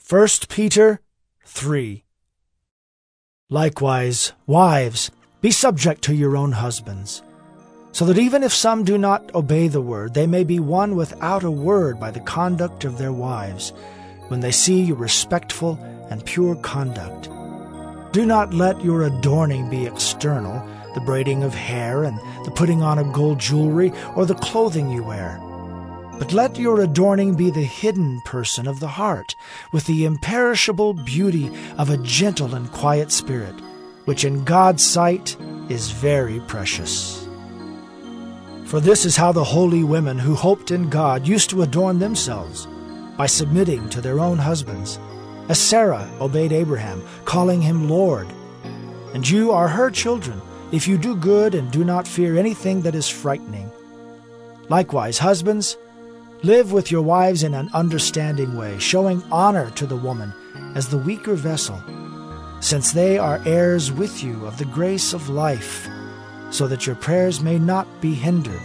1 Peter 3. Likewise, wives, be subject to your own husbands, so that even if some do not obey the word, they may be won without a word by the conduct of their wives, when they see your respectful and pure conduct. Do not let your adorning be external, the braiding of hair and the putting on of gold jewelry or the clothing you wear. But let your adorning be the hidden person of the heart, with the imperishable beauty of a gentle and quiet spirit, which in God's sight is very precious. For this is how the holy women who hoped in God used to adorn themselves, by submitting to their own husbands, as Sarah obeyed Abraham, calling him Lord. And you are her children, if you do good and do not fear anything that is frightening. Likewise, husbands, live with your wives in an understanding way, showing honor to the woman as the weaker vessel, since they are heirs with you of the grace of life, so that your prayers may not be hindered.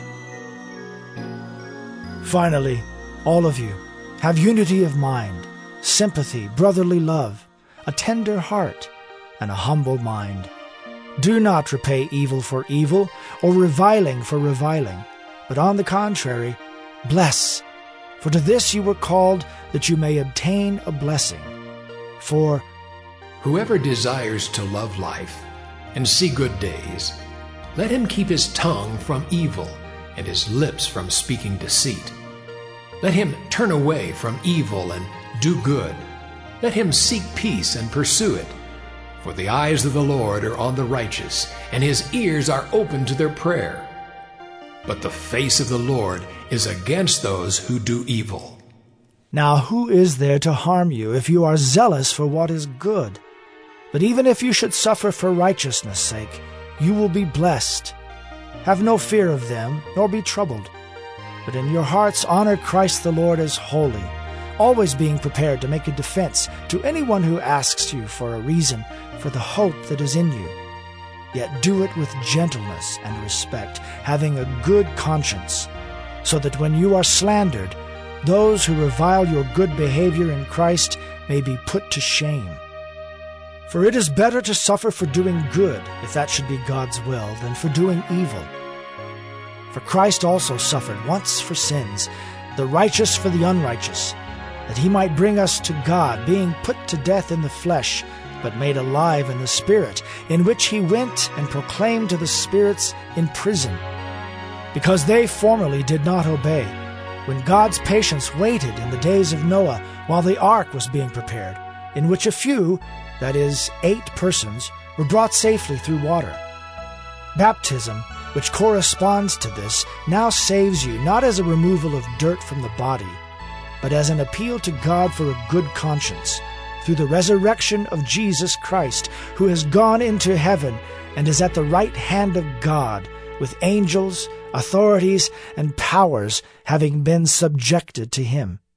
Finally, all of you, have unity of mind, sympathy, brotherly love, a tender heart, and a humble mind. Do not repay evil for evil, or reviling for reviling, but on the contrary, bless. For to this you were called, that you may obtain a blessing. For whoever desires to love life and see good days, let him keep his tongue from evil and his lips from speaking deceit. Let him turn away from evil and do good. Let him seek peace and pursue it. For the eyes of the Lord are on the righteous, and his ears are open to their prayer. But the face of the Lord is against those who do evil. Now who is there to harm you if you are zealous for what is good? But even if you should suffer for righteousness' sake, you will be blessed. Have no fear of them, nor be troubled. But in your hearts honor Christ the Lord as holy, always being prepared to make a defense to anyone who asks you for a reason for the hope that is in you. Yet do it with gentleness and respect, having a good conscience, so that when you are slandered, those who revile your good behavior in Christ may be put to shame. For it is better to suffer for doing good, if that should be God's will, than for doing evil. For Christ also suffered once for sins, the righteous for the unrighteous, that he might bring us to God, being put to death in the flesh, but made alive in the Spirit, in which he went and proclaimed to the spirits in prison, because they formerly did not obey, when God's patience waited in the days of Noah, while the ark was being prepared, in which a few, that is, 8 persons, were brought safely through water. Baptism, which corresponds to this, now saves you, not as a removal of dirt from the body, but as an appeal to God for a good conscience, through the resurrection of Jesus Christ, who has gone into heaven and is at the right hand of God, with angels, authorities, and powers having been subjected to him.